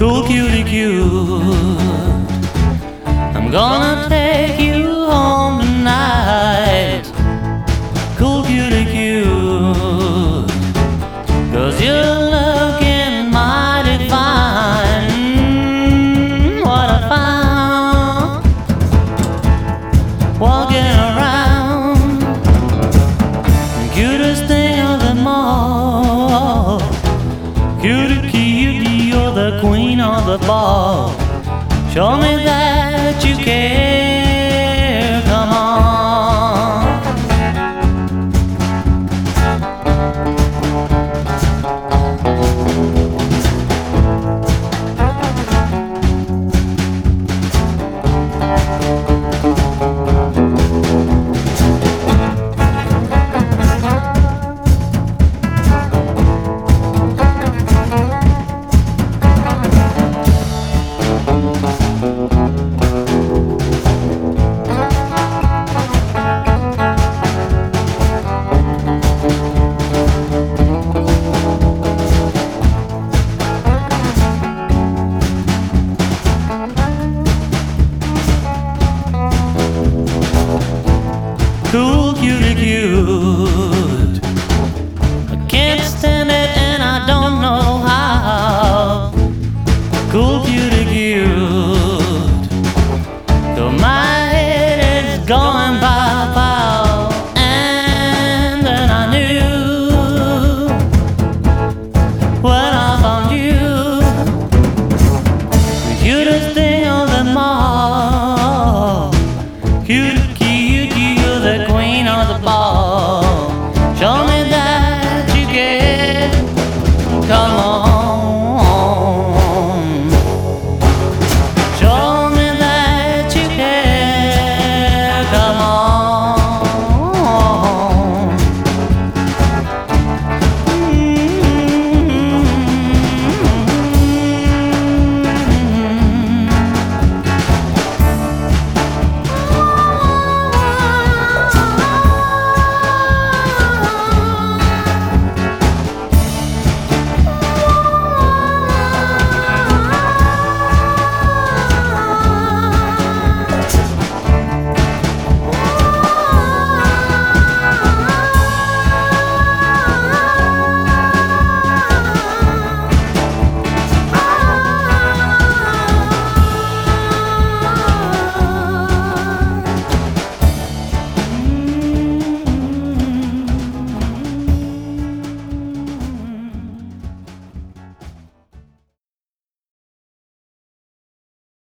Cool cutie cute, I'm gonna take you home tonight. Cool cutie cute, 'cause you're looking mighty fine. What I found walking around, the cutest thing of them all. Cutie cutie, you're the queen of the ball. Show me that you care, come on. Cool cutie cute, I can't stand it and I don't know how. Cool cutie cute, 'cause my head is going pow. And then I knew when I found you, the cutest thing of them all. Cutie, the queen of the ball.